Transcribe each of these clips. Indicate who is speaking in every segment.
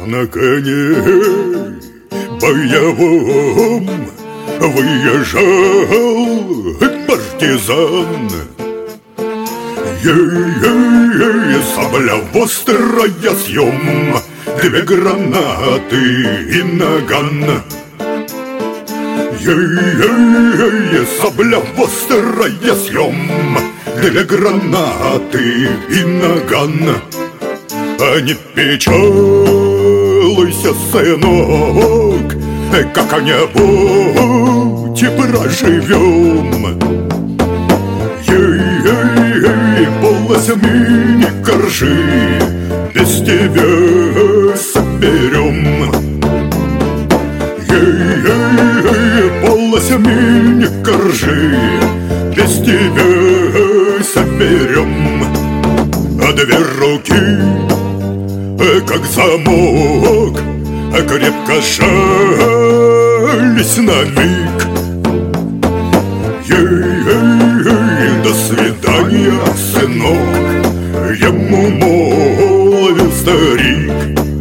Speaker 1: На коне боевом выезжал партизан. Ей-ей-ей, сабля острая, съем 2 гранаты и наган. Ей-ей-ей, сабля острая, съем 2 гранаты и наган. А не печалуйся, сынок, как-нибудь и проживем. Ей-ей-ей, полосями не коржи, без тебя соберем. Ей-ей-ей, полосями не коржи, без тебя соберем. А 2 руки, как замок, крепко сжались на миг. Ей-ей-ей, до свидания, сынок, ему молвил старик.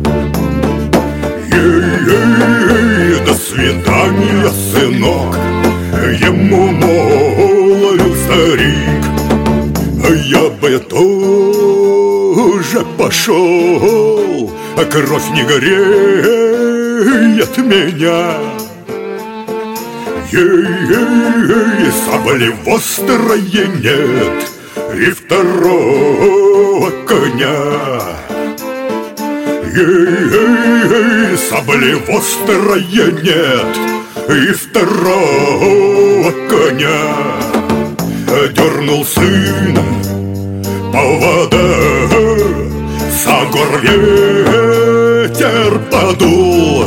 Speaker 1: Ей-ей-ей, до свидания, сынок, ему молвил старик. Я бы тоже пошел, а кровь не греет меня. Ей-ей-ей, сабли острое нет и 2 коня. Ей-ей-ей, сабли острое нет и 2 коня. Дернул сын повода, за гор ветер подул.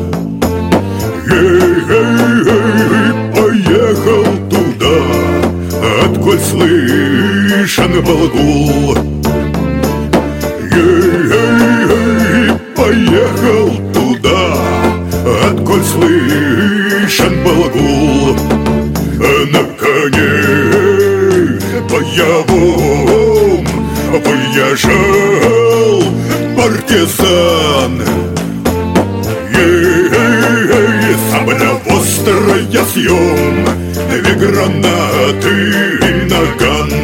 Speaker 1: Ей-ей-ей, поехал туда, отколь слышен был гул. Ей-ей-ей, поехал туда, отколь слышен был гул. На коне боевом выезжал партизан. Ей-ей-ей, сабля острая, съем 2 гранаты и наган.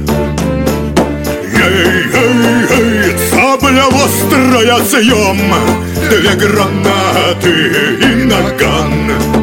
Speaker 1: Ей-ей-ей, сабля острая, съем 2 гранаты и наган.